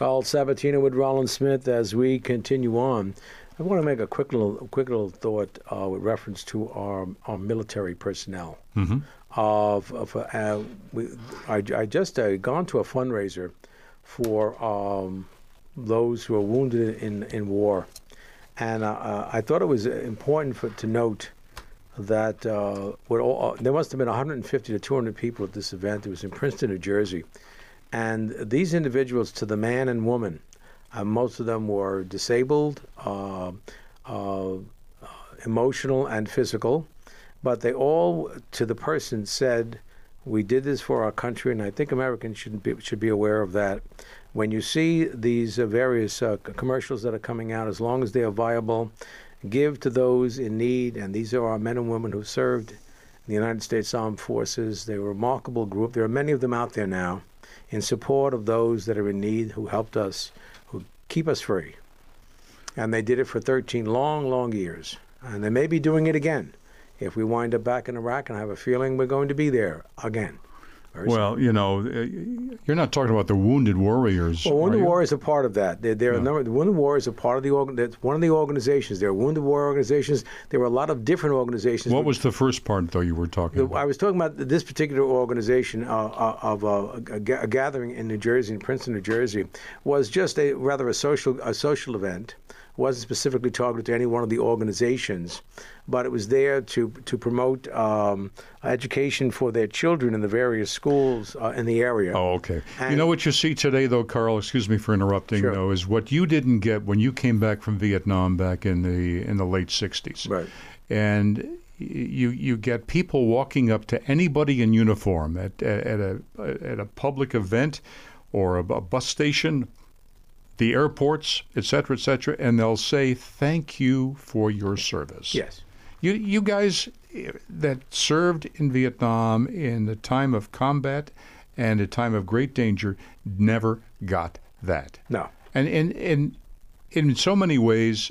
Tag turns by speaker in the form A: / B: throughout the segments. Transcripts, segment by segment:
A: Carl Sabatino with Rollins Smith. As we continue on, I want to make a quick little thought with reference to our military personnel.
B: Mm-hmm.
A: I just gone to a fundraiser for those who are wounded in war, and I thought it was important to note that there must have been 150 to 200 people at this event. It was in Princeton, New Jersey. And these individuals, to the man and woman, most of them were disabled, emotional and physical, but they all, to the person, said, "We did this for our country," and I think Americans should be aware of that. When you see these various commercials that are coming out, as long as they are viable, give to those in need, and these are our men and women who served in the United States Armed Forces. They're a remarkable group. There are many of them out there now, in support of those that are in need, who helped us, who keep us free. And they did it for 13 long, long years. And they may be doing it again if we wind up back in Iraq, and I have a feeling we're going to be there again.
B: Well, you're not talking about the Wounded Warriors.
A: Well, Wounded Warriors are part of that. The Wounded Warriors are part of that's one of the organizations. There are Wounded Warrior organizations. There were a lot of different organizations.
B: What was the first part, though, you were talking about?
A: I was talking about this particular organization of a gathering in New Jersey, in Princeton, New Jersey, was just a social event. Wasn't specifically targeted to any one of the organizations, but it was there to promote education for their children in the various schools in the area.
B: Oh, okay. And you know what you see today, though, Carl, excuse me for interrupting,
A: sure,
B: though, is what you didn't get when you came back from Vietnam back in the late 60s.
A: Right.
B: And you get people walking up to anybody in uniform at a public event or a bus station, the airports, et cetera, and they'll say, "Thank you for your service."
A: Yes.
B: You guys that served in Vietnam in the time of combat and a time of great danger never got that.
A: No.
B: And in so many ways,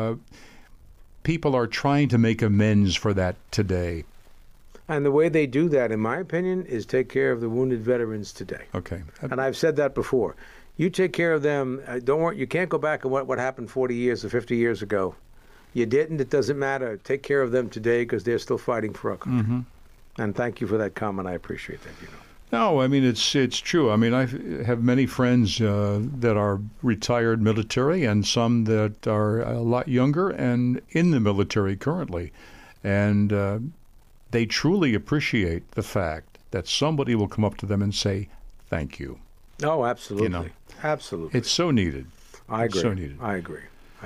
B: people are trying to make amends for that today.
A: And the way they do that, in my opinion, is take care of the wounded veterans today.
B: Okay.
A: And I've said that before. You take care of them. Don't worry. You can't go back and what happened 40 years or 50 years ago. You didn't. It doesn't matter. Take care of them today because they're still fighting for our country.
B: Mm-hmm.
A: And thank you for that comment. I appreciate that.
B: No, I mean, it's true. I mean, I have many friends that are retired military and some that are a lot younger and in the military currently. And they truly appreciate the fact that somebody will come up to them and say, "Thank you."
A: Oh, absolutely. Absolutely.
B: It's so needed.
A: I agree.
B: It's so needed.
A: I agree.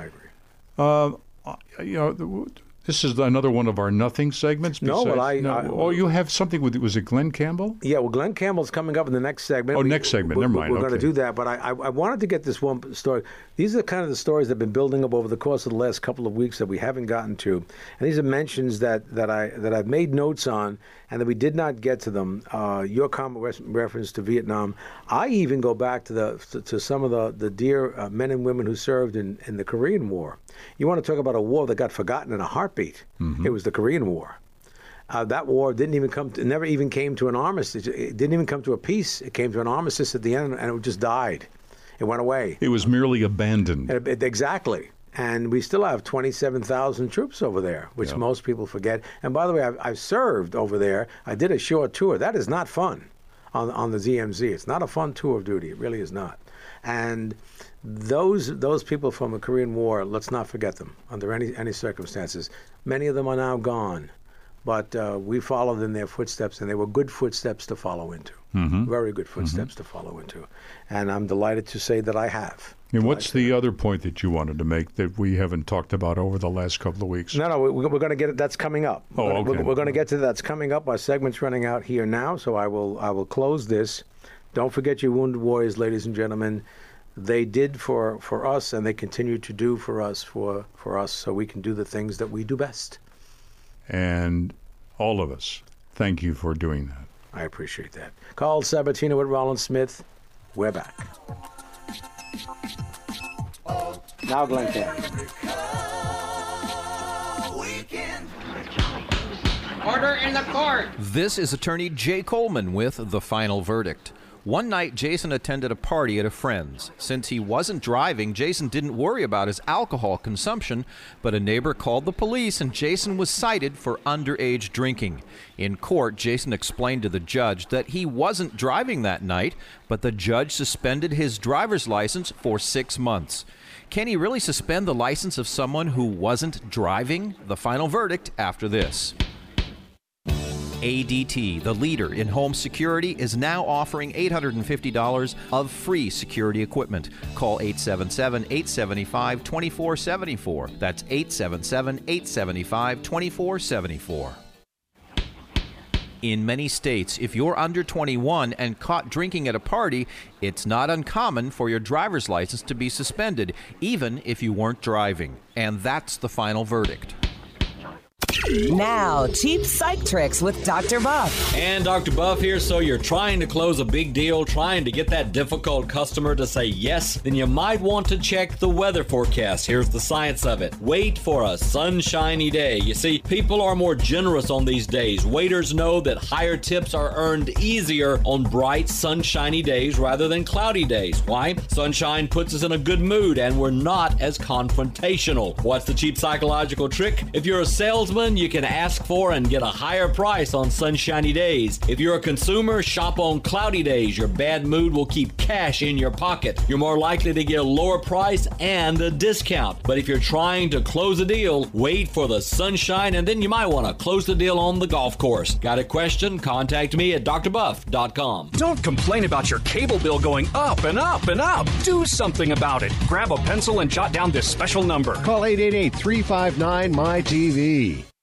B: This is another one of our nothing segments. You have something with, was it Glenn Campbell?
A: Yeah, well, Glenn Campbell's coming up in the next segment.
B: Next segment. Never mind.
A: We're going to do that, but I wanted to get this one story. These are kind of the stories that have been building up over the course of the last couple of weeks that we haven't gotten to, and these are mentions that I've made notes on, and that we did not get to them. Your comment reference to Vietnam. I even go back to some of the dear men and women who served in the Korean War. You want to talk about a war that got forgotten in a heartbeat? Mm-hmm. It was the Korean War. That war never even came to an armistice. It didn't even come to a peace. It came to an armistice at the end, and it just died. It went away.
B: It was merely abandoned.
A: Exactly. And we still have 27,000 troops over there, which most people forget. And by the way, I've served over there. I did a short tour. That is not fun on the ZMZ. It's not a fun tour of duty. It really is not. And those people from the Korean War, let's not forget them under any circumstances. Many of them are now gone, but we followed in their footsteps, and they were good footsteps to follow into. Mm-hmm. Very good footsteps to follow into. And I'm delighted to say that I have.
B: And what's the other point that you wanted to make that we haven't talked about over the last couple of weeks?
A: No, we're going to get it. That's coming up.
B: Okay.
A: We're going to get to that's coming up. Our segment's running out here now, so I will close this. Don't forget your Wounded Warriors, ladies and gentlemen. They did for us, and they continue to do for us, so we can do the things that we do best.
B: And all of us, thank you for doing that.
A: I appreciate that. Carl Sabatino with Rollins Smith. We're back. Now Glenn Campbell.
C: Order in the court. This is attorney Jay Coleman with The Final Verdict. One night, Jason attended a party at a friend's. Since he wasn't driving, Jason didn't worry about his alcohol consumption, but a neighbor called the police and Jason was cited for underage drinking. In court, Jason explained to the judge that he wasn't driving that night, but the judge suspended his driver's license for 6 months. Can he really suspend the license of someone who wasn't driving? The final verdict after this. ADT, the leader in home security, is now offering $850 of free security equipment. Call 877-875-2474. That's 877-875-2474. In many states, if you're under 21 and caught drinking at a party, it's not uncommon for your driver's license to be suspended, even if you weren't driving. And that's the final verdict.
D: Now, cheap psych tricks with Dr. Buff.
E: And Dr. Buff here. So you're trying to close a big deal, trying to get that difficult customer to say yes, then you might want to check the weather forecast. Here's the science of it. Wait for a sunshiny day. You see, people are more generous on these days. Waiters know that higher tips are earned easier on bright, sunshiny days rather than cloudy days. Why? Sunshine puts us in a good mood and we're not as confrontational. What's the cheap psychological trick? If you're a salesman, you can ask for and get a higher price on sunshiny days. If you're a consumer, shop on cloudy days. Your bad mood will keep cash in your pocket. You're more likely to get a lower price and a discount. But if you're trying to close a deal, wait for the sunshine and then you might want to close the deal on the golf course. Got a question? Contact me at drbuff.com.
F: Don't complain about your cable bill going up and up and up. Do something about it. Grab a pencil and jot down this special number.
G: Call 888-359-MyTV.